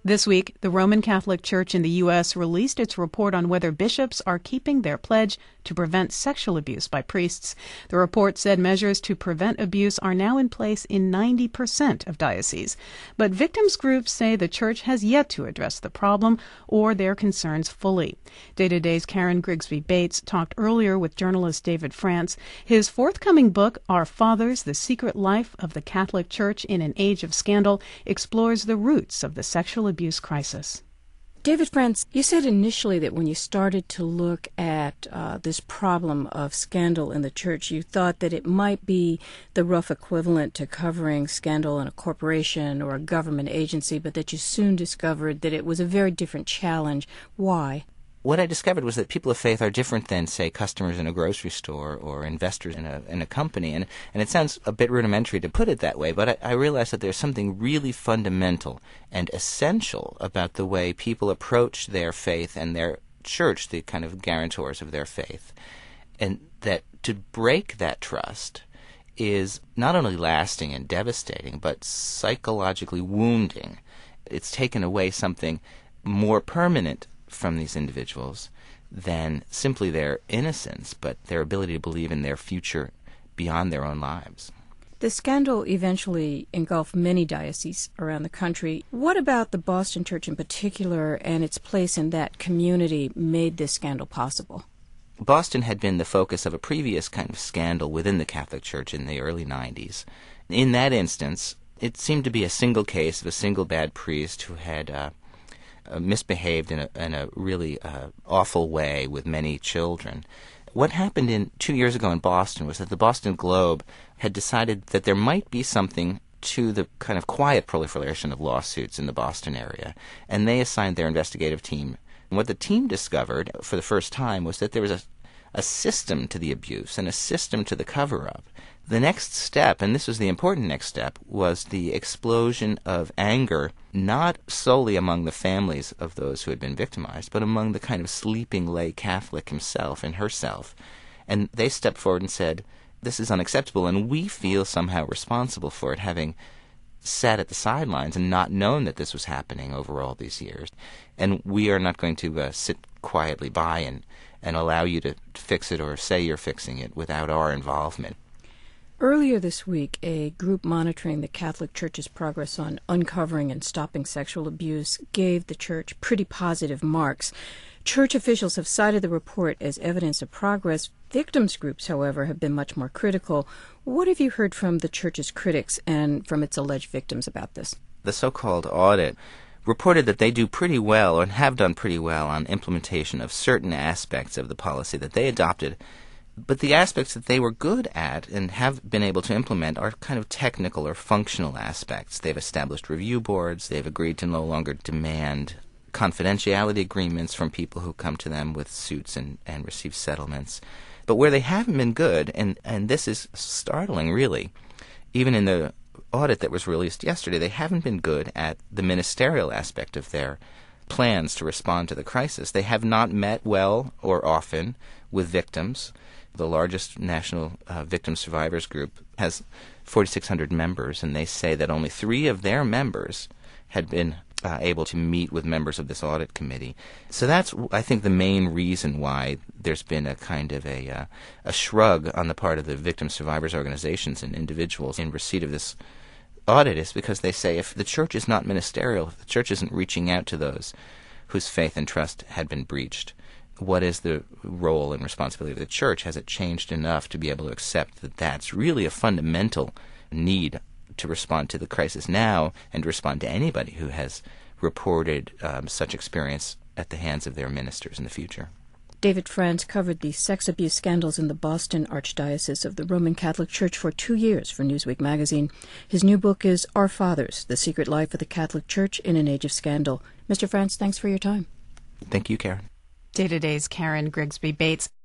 This week, the Roman Catholic Church in the U.S. released its report on whether bishops are keeping their pledge to prevent sexual abuse by priests. The report said measures to prevent abuse are now in place in 90% of dioceses. But victims groups say the Church has yet to address the problem or their concerns fully. Day to Day's Karen Grigsby Bates talked earlier with journalist David France. His forthcoming book, Our Fathers, The Secret Life of the Catholic Church in an Age of Scandal, explores the roots of the sexual abuse crisis. David France, you said initially that when you started to look at this problem of scandal in the church, you thought that it might be the rough equivalent to covering scandal in a corporation or a government agency, but that you soon discovered that it was a very different challenge. Why? What I discovered was that people of faith are different than, say, customers in a grocery store or investors in a company. And it sounds a bit rudimentary to put it that way, but I realized that there's something really fundamental and essential about the way people approach their faith and their church, the kind of guarantors of their faith. And that to break that trust is not only lasting and devastating, but psychologically wounding. It's taken away something more permanent from these individuals than simply their innocence, but their ability to believe in their future beyond their own lives. The scandal eventually engulfed many dioceses around the country. What about the Boston Church in particular and its place in that community made this scandal possible? Boston had been the focus of a previous kind of scandal within the Catholic Church in the early 90s. In that instance, it seemed to be a single case of a single bad priest who had misbehaved in a really awful way with many children. What happened 2 years ago in Boston was that the Boston Globe had decided that there might be something to the kind of quiet proliferation of lawsuits in the Boston area, and they assigned their investigative team. And what the team discovered for the first time was that there was a system to the abuse and a system to the cover-up. The next step, and this was the important next step, was the explosion of anger, not solely among the families of those who had been victimized, but among the kind of sleeping lay Catholic himself and herself. And they stepped forward and said, this is unacceptable, and we feel somehow responsible for it, having sat at the sidelines and not known that this was happening over all these years. And we are not going to sit quietly by and allow you to fix it or say you're fixing it without our involvement. Earlier this week, a group monitoring the Catholic Church's progress on uncovering and stopping sexual abuse gave the Church pretty positive marks. Church officials have cited the report as evidence of progress. Victims groups, however, have been much more critical. What have you heard from the Church's critics and from its alleged victims about this? The so-called audit reported that they do pretty well, and have done pretty well, on implementation of certain aspects of the policy that they adopted. But the aspects that they were good at and have been able to implement are kind of technical or functional aspects. They've established review boards. They've agreed to no longer demand confidentiality agreements from people who come to them with suits and receive settlements. But where they haven't been good, and this is startling really, even in the audit that was released yesterday, they haven't been good at the ministerial aspect of their plans to respond to the crisis. They have not met well or often with victims. The largest national victim survivors group has 4,600 members, and they say that only 3 of their members had been able to meet with members of this audit committee. So that's, I think, the main reason why there's been a kind of a shrug on the part of the victim survivors organizations and individuals in receipt of this audit, is because they say if the Church is not ministerial, if the Church isn't reaching out to those whose faith and trust had been breached, what is the role and responsibility of the Church? Has it changed enough to be able to accept that that's really a fundamental need to respond to the crisis now and respond to anybody who has reported such experience at the hands of their ministers in the future? David France covered the sex abuse scandals in the Boston Archdiocese of the Roman Catholic Church for 2 years for Newsweek magazine. His new book is Our Fathers, The Secret Life of the Catholic Church in an Age of Scandal. Mr. France, thanks for your time. Thank you, Karen. Day to Day's Karen Grigsby Bates.